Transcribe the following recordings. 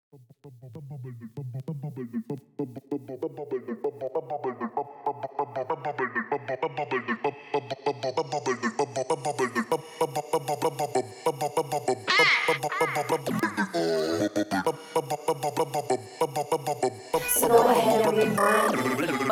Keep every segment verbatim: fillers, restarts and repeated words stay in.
So go ahead and rewind.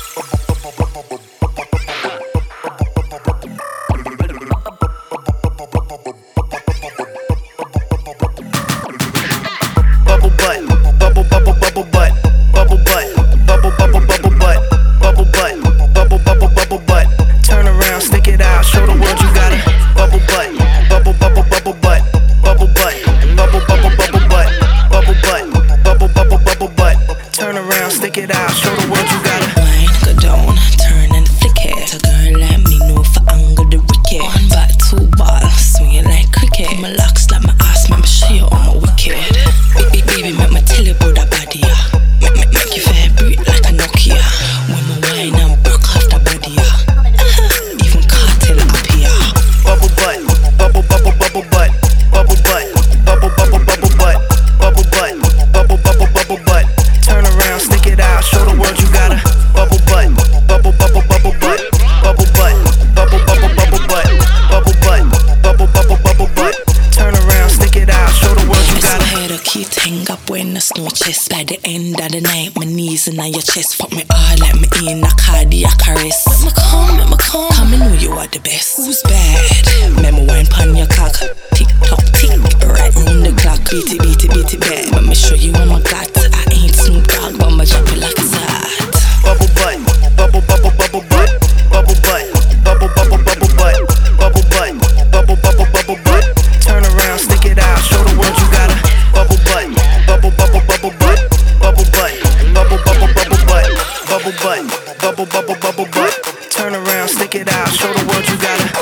Bubble butt, bubble bubble bubble butt, bubble butt, bubble bubble bubble butt, bubble butt, bubble bubble bubble butt. Turn around, stick it out, show the world you got it. Bubble butt, bubble bubble bubble butt, bubble butt, bubble bubble bubble butt, bubble butt, bubble bubble bubble butt. Turn around, stick it out, show the world you got it. Wine, go down, turn and flick it. A girl like me know for angle the wicket. One back, two ball, swing it like cricket. My locks like my ass, make me show you all my wicked. Baby, baby, make me tell you about that body, yeah. Make, make, make you vibrate like a Nokia. When my wine and broke off the body, yeah. Even cartel up here. Bubble butt, bubble bubble bubble butt, bubble butt, bubble bubble bubble butt, bubble butt, bubble bubble bubble butt. Turn around, stick it out, show the world you got a bubble butt, bubble bubble bubble butt, bubble butt, bubble bubble bubble butt, bubble butt, bubble bubble bubble butt. Turn around, stick it out, show the world you got a. Head a key hang up when the snow chest. By the end of the night, my knees in your chest. Fuck me all like me in a cardiac arrest. Make me come, make me come. Come and know you are the best. Who's bad? Make me wine pon your cock. Tick tock tick, right round the clock. Beat it, beat it, beat it back. Let me show you what my got. I ain't Snoop Dogg, but I'ma drop it like it's hot. Bubble butt, bubble bubble bubble butt, bubble butt, bubble bubble bubble butt, bubble butt, bubble bubble bubble butt. Turn around, stick it out, show the world you got a bubble butt, bubble bubble bubble butt, bubble butt, bubble bubble bubble butt, bubble butt, bubble bubble bubble butt. Turn around, stick it out, show the world you got a.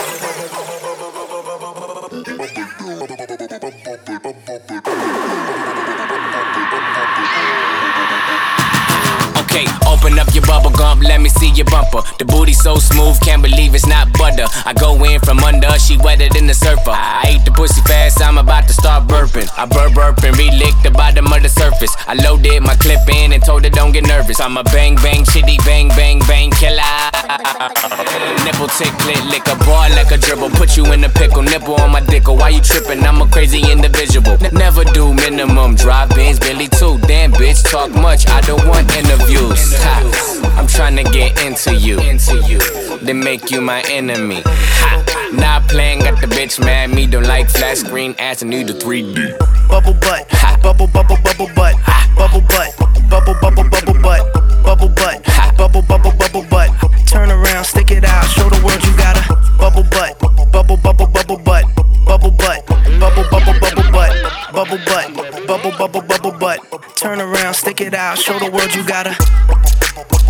Okay, open up your bubble gum, let me see your bumper. The booty so smooth, can't believe it's not butter. I go in from under, she wetter than the surfer. I ate the pussy fast, I'm about to start burping. I burp burp and re-lick the bottom of the surface. I loaded my clip in and told her don't get nervous. I'm a bang bang chitty bang bang bang killer. Nipple tick lit, lick a ball like a dribble. Put you in a pickle, nipple on my dickle. Why you tripping? I'm a crazy individual. N- never do minimum, drive-ins, Billy too. Damn bitch, talk much, I don't want interviews. Ha, I'm tryna get into you, then make you my enemy. Ha, not playing, got the bitch mad. Me don't like flat screen ass and need a three D. Bubble butt, ha, bubble bubble bubble butt, ha, bubble butt, bubble bubble bubble butt, bubble butt, ha, bubble bubble bubble butt. Turn around, stick it out, show the world you got a bubble butt, bubble bubble bubble butt, bubble butt, bubble bubble bubble butt, bubble butt, bubble bubble bubble butt. Turn around, stick it out, show the world you got a.